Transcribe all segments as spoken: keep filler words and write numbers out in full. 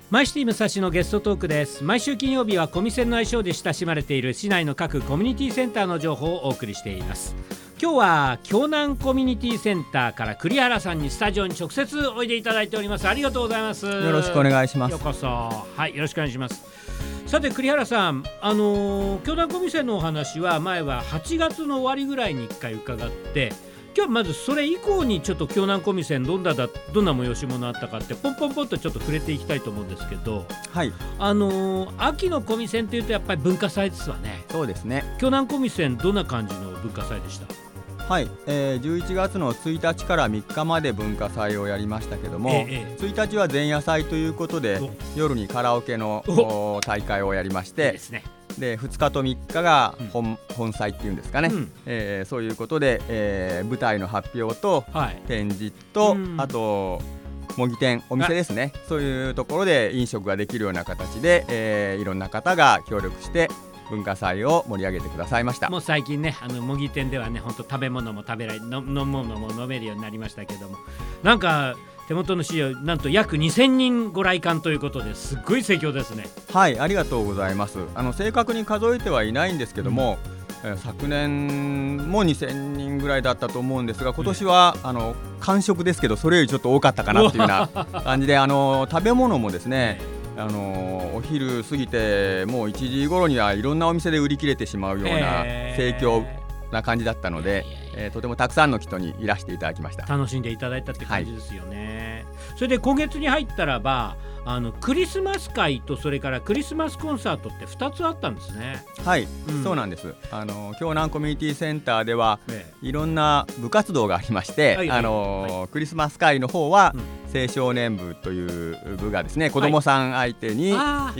マイシティ武蔵のゲストトークです。毎週金曜日はコミセンの愛称で親しまれている市内の各コミュニティセンターの情報をお送りしています。今日は京南コミュニティセンターから栗原さんにスタジオに直接おいでいただいております。ありがとうございます。 よろしくお願いします。 ようこそ。はい、よろしくお願いします。さて栗原さん、あのー、京南コミセンのお話は前ははちがつの終わりぐらいにいっかい伺って、今日はまずそれ以降にちょっと京南コミセンどんなだどんな催し物あったかってポンポンポンとちょっと触れていきたいと思うんですけど、 はい、 あのー、秋のコミセンというとやっぱり文化祭ですわね。 そうですね。 京南コミセンどんな感じの文化祭でした？ はい、えー、じゅういちがつのついたちからみっかまで文化祭をやりましたけども、ええ、ついたちは前夜祭ということで夜にカラオケの大会をやりまして、いいですね。でふつかとみっかが 本,、うん、本祭っていうんですかね、うんえー、そういうことで、えー、舞台の発表と、はい、展示と、うん、あと模擬店お店ですね、そういうところで飲食ができるような形で、えー、いろんな方が協力して文化祭を盛り上げてくださいました。 もう最近ね、あの模擬店ではね、本当食べ物も食べられ飲むものも飲めるようになりましたけども、なんか手元の資料なんと約にせんにんご来館ということですっごい盛況ですね。 はい、ありがとうございます。あの正確に数えてはいないんですけども、うん、昨年もにせんにんぐらいだったと思うんですが、今年は、うん、あの完食ですけどそれよりちょっと多かったかなっていうような感じであの食べ物もですね、あのお昼過ぎてもういちじ頃にはいろんなお店で売り切れてしまうような盛況な感じだったので、えー、とてもたくさんの人にいらしていただきました。 楽しんでいただいたって感じですよね、はい、それで今月に入ったらばあのクリスマス会とそれからクリスマスコンサートってふたつあったんですね。 はい、うん、そうなんです。あの京南コミュニティセンターでは、ええ、いろんな部活動がありまして、はいあのはい、クリスマス会の方は、うん、青少年部という部がですね、子どもさん相手に、はい、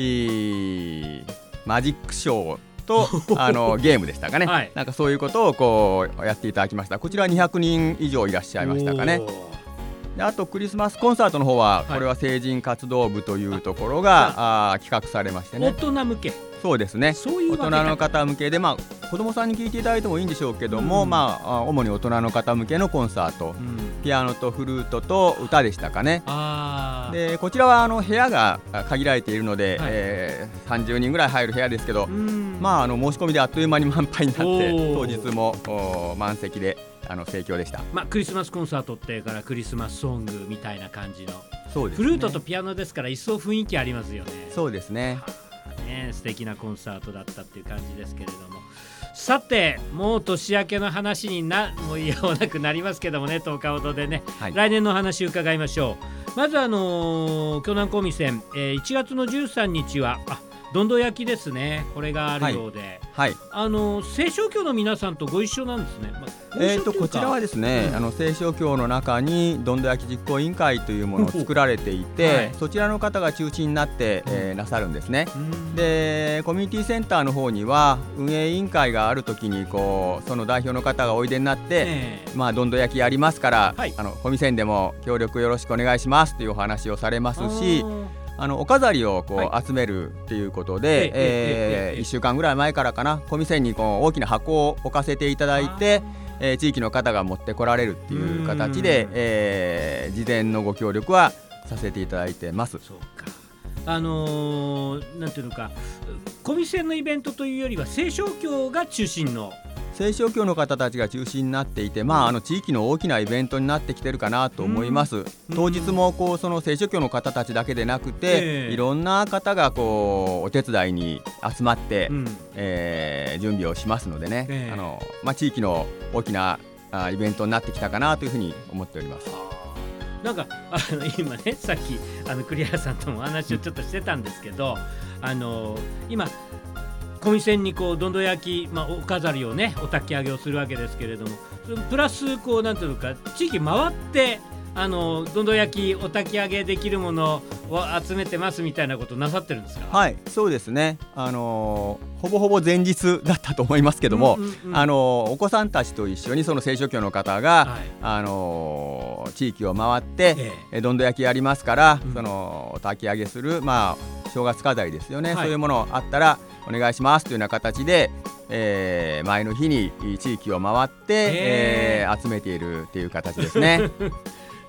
マジックショーとあのゲームでしたかね、はい、なんかそういうことをこうやっていただきました。こちらにひゃくにん以上いらっしゃいましたかね。であとクリスマスコンサートの方は、はい、これは成人活動部というところがあ企画されましてね。 大人向け。 そうですね。 そういう大人の方向けで、まあ、子どもさんに聞いていただいてもいいんでしょうけども、うんまあ、主に大人の方向けのコンサート、うん、ピアノとフルートと歌でしたかね。あでこちらはあの部屋が限られているので、はいえー、さんじゅうにんぐらい入る部屋ですけど、うんまあ、あの申し込みであっという間に満杯になって当日も満席であの盛況でした。 まあ、クリスマスコンサートってからクリスマスソングみたいな感じの。 そうですね、 フルートとピアノですから一層雰囲気ありますよね。 そうですね。 ね、素敵なコンサートだったっていう感じですけれども、さてもう年明けの話になもういやおなくなりますけどもね、とおかほどでね、はい、来年の話伺いましょう。まずあのー、京南コミセン、えー、いちがつのじゅうさんにちはあどんど焼きですね。これがあるようで、はいはい、あの青少教の皆さんとご一緒なんですね。まあ、 えー、とこちらはですね、うん、あの青少教の中にどんど焼き実行委員会というものを作られていて、はい、そちらの方が中心になって、えー、なさるんですね。でコミュニティセンターの方には運営委員会があるときにこうその代表の方がおいでになって、えーまあ、どんど焼きやりますから、はい、あのコミセンでも協力よろしくお願いしますというお話をされますし、あのお飾りをこう、はい、集めるっていうことで、えーえーえー、いっしゅうかんぐらい前からかな、コミセンにこう大きな箱を置かせていただいて、えー、地域の方が持ってこられるっていう形で、えー、事前のご協力はさせていただいてます。 そうか、あのー、なんていうのか、コミセンのイベントというよりは青少教が中心の青少教の方たちが中心になっていて、まあ、あの地域の大きなイベントになってきてるかなと思います。うん、当日もこうその青少教の方たちだけでなくて、えー、いろんな方がこうお手伝いに集まって、うんえー、準備をしますのでね、えーあのまあ、地域の大きなあイベントになってきたかなというふうに思っております。 なんかあの今ね、さっきあの栗原さんともお話をちょっとしてたんですけど、あの今コミセンにこうどんど焼き、まあ、お飾りをねお焚き上げをするわけですけれども、プラスこうなんていうのか地域回ってあのどんど焼きお焚き上げできるものを集めてますみたいなことをなさってるんですか？ はい、そうですね、あのー、ほぼほぼ前日だったと思いますけども、うんうんうん、あのー、お子さんたちと一緒にその青少教の方が、はい、あのー、地域を回って、ええ、どんど焼きやりますから、うん、その焚き上げする、まあ、正月飾りですよね、はい、そういうものあったらお願いしますというような形で、えー、前の日に地域を回って、えーえー、集めているという形ですね。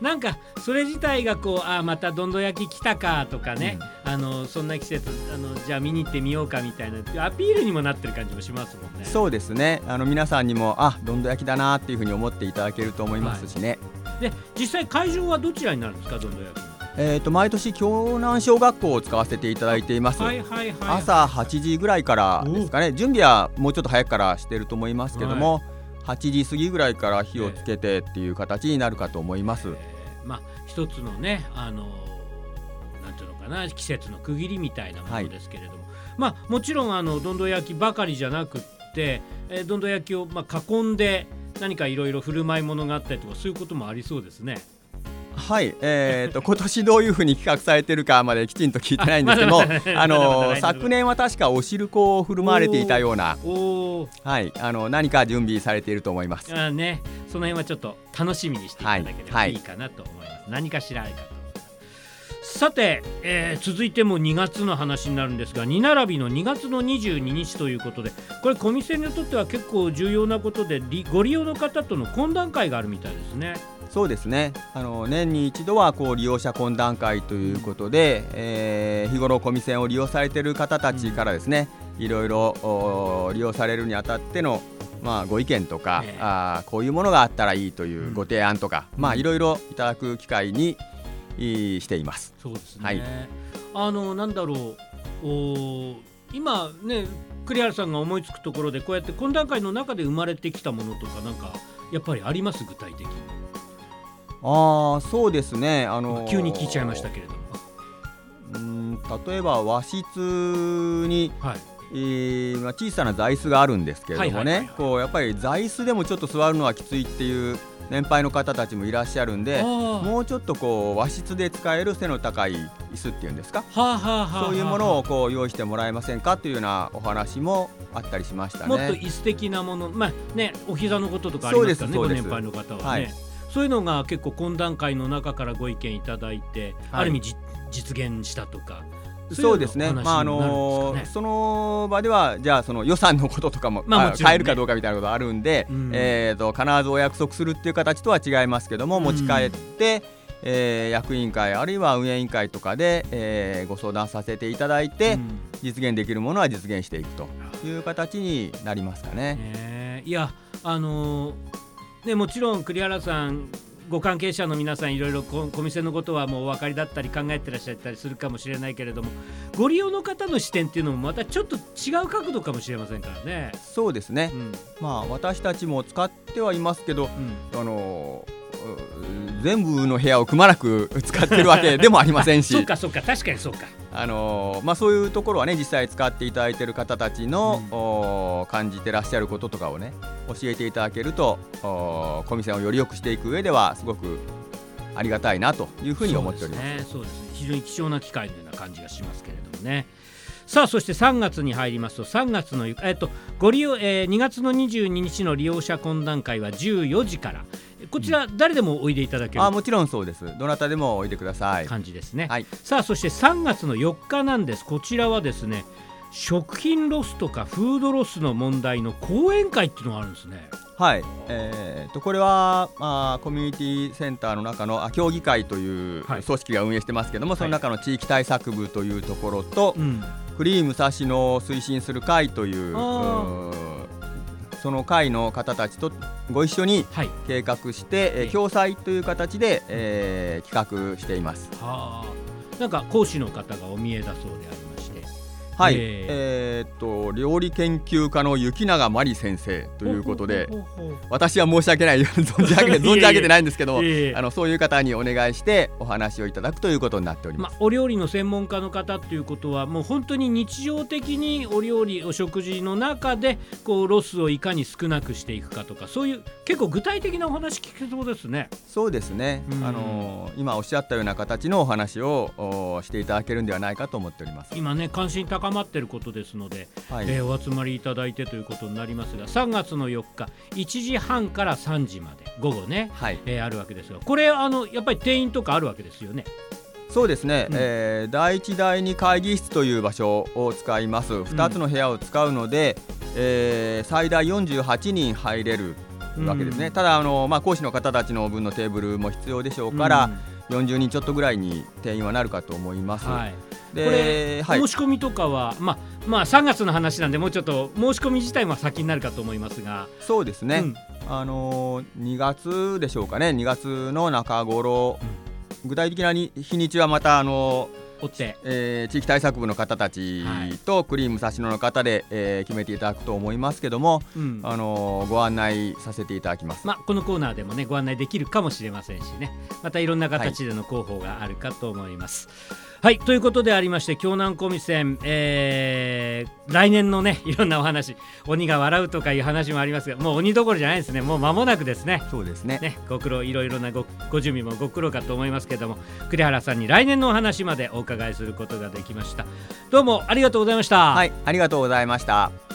なんかそれ自体がこうあまたどんど焼き来たかとかね、うん、あのそんな季節あのじゃあ見に行ってみようかみたいなアピールにもなってる感じもしますもんね。 そうですね、あの皆さんにもあどんど焼きだなっていうふうに思っていただけると思いますしね、 はい、で実際会場はどちらになるんですかどんど焼きの。 えー、と毎年京南小学校を使わせていただいています、はいはいはいはい、朝はちじぐらいからですかね。準備はもうちょっと早くからしてると思いますけども、はい、はちじ過ぎぐらいから火をつけてっていう形になるかと思います、えーまあ、一つのねあのなんていうのかな季節の区切りみたいなものですけれども、はい、まあ、もちろんあのどんど焼きばかりじゃなくって、えー、どんど焼きをまあ囲んで何かいろいろ振る舞い物があったりとかそういうこともありそうですね。 はい、えー、と今年どういうふうに企画されてるかまできちんと聞いてないんですけどもあの昨年は確かお汁粉を振る舞われていたような、はい、あの何か準備されていると思います。 あ、ね、その辺はちょっと楽しみにしていただければいいかなと思います、はいはい、何かしらあるかと思います。さて、えー、続いてもにがつの話になるんですがに並びのにがつのにじゅうににちということでこれコミセにとっては結構重要なことでご利用の方との懇談会があるみたいですね。 そうですね、あの年に一度はこう利用者懇談会ということで、えー、日頃コミセンを利用されている方たちからですね、いろいろ利用されるにあたっての、まあ、ご意見とか、えー、あこういうものがあったらいいというご提案とか、うん、まあ、いろいろいただく機会にしています。 そうですね、はい、あのなんだろうお今ね栗原さんが思いつくところでこうやって懇談会の中で生まれてきたものとかなんかやっぱりあります具体的に。 ああそうですね、あのー、 急に聞いちゃいましたけれども、 うーん例えば和室に、はい、えーまあ、小さな座椅子があるんですけれどもね、こうやっぱり座椅子でもちょっと座るのはきついっていう年配の方たちもいらっしゃるんで、もうちょっとこう和室で使える背の高い椅子っていうんですか、はあはあはあ、そういうものをこう用意してもらえませんかというようなお話もあったりしましたね。 もっと椅子的なもの、まあね、お膝のこととかありますからね、ご年配の方はね、はい、そういうのが結構懇談会の中からご意見いただいて、はい、ある意味実現したとか。 そうですね、まああのー、その場ではじゃあその予算のこととかも、まあもちろんね、変えるかどうかみたいなことがあるんで、うん、えー、と必ずお約束するっていう形とは違いますけども、持ち帰って、うん、えー、役員会あるいは運営委員会とかで、えー、ご相談させていただいて、うん、実現できるものは実現していくという形になりますかね。 えー、いやあのーね、もちろん栗原さんご関係者の皆さんいろいろコミセのことはもうお分かりだったり考えてらっしゃったりするかもしれないけれども、ご利用の方の視点っていうのもまたちょっと違う角度かもしれませんからね。 そうですね、うん、まあ私たちも使ってはいますけど、うん、あの全部の部屋をくまなく使ってるわけでもありませんしそうかそうか、確かにそうか、 あのーまあ、そういうところはね実際使っていただいている方たちの、うん、感じてらっしゃることとかをね教えていただけるとコミセンをより良くしていく上ではすごくありがたいなというふうに思っております。 そうですね、そうですね、非常に貴重な機会のような感じがしますけれどもね。さあそしてさんがつに入りますとさんがつの、えっと、ご利用、えー、にがつのにじゅうににちの利用者懇談会はじゅうよじからこちら誰でもおいでいただける、 あもちろんそうです、どなたでもおいでください感じですね、 はい、 さあそしてさんがつのよっかなんです。こちらはですね食品ロスとかフードロスの問題の講演会っていうのがあるんですね。 はい、えー、とこれは、まあ、コミュニティセンターの中のあ協議会という組織が運営してますけども、はい、その中の地域対策部というところと、はい、クリームサシの推進する会という、うその会の方たちとご一緒に計画して、はい、共催という形で、えー、企画しています。 はあ、なんか講師の方がお見えだそうでありまして、 はい、えーえー、っと料理研究家の雪永真理先生ということで、ほうほうほうほう、私は申し訳ない存じ上げ存じ上げてないんですけど、あのそういう方にお願いしてお話をいただくということになっております。 まあ、お料理の専門家の方ということはもう本当に日常的にお料理お食事の中でこうロスをいかに少なくしていくかとか、そういう結構具体的なお話聞けそうですね。 そうですね、あの今おっしゃったような形のお話をしていただけるんではないかと思っております。 今ね関心高まっていることですので、はい、えー、お集まりいただいてということになりますが、さんがつのよっかいちじはんからさんじまで午後ね、はい、えー、あるわけですが、これあのやっぱり定員とかあるわけですよね。 そうですね、うん、えー、だいいちだいに会議室という場所を使います。ふたつの部屋を使うので、うん、えー、最大よんじゅうはちにん入れるわけですね。ただあの、まあ、講師の方たちの分のテーブルも必要でしょうから、うん、よんじゅうにんちょっとぐらいに定員はなるかと思います。はい、 でこれ、はい、申し込みとかは、まあまあ、さんがつの話なんでもうちょっと申し込み自体も先になるかと思いますが。 そうですね、うん、あのにがつでしょうかね。にがつの中頃、うん、具体的な日にちはまたあの追って、 えー、地域対策部の方たちとクリーム武蔵野の方で、えー、決めていただくと思いますけども、うん、あのー、ご案内させていただきます。 まあ、このコーナーでもねご案内できるかもしれませんしね、またいろんな形での広報があるかと思います。はい、はい、ということでありまして京南小見線、えー、来年のねいろんなお話、鬼が笑うとかいう話もありますが、もう鬼どころじゃないですね。もう間もなくですね。 そうですね。 ね、ご苦労いろいろな ご, ご準備もご苦労かと思いますけども、栗原さんに来年のお話までお伺いすることができました。どうもありがとうございました。 はい、ありがとうございました。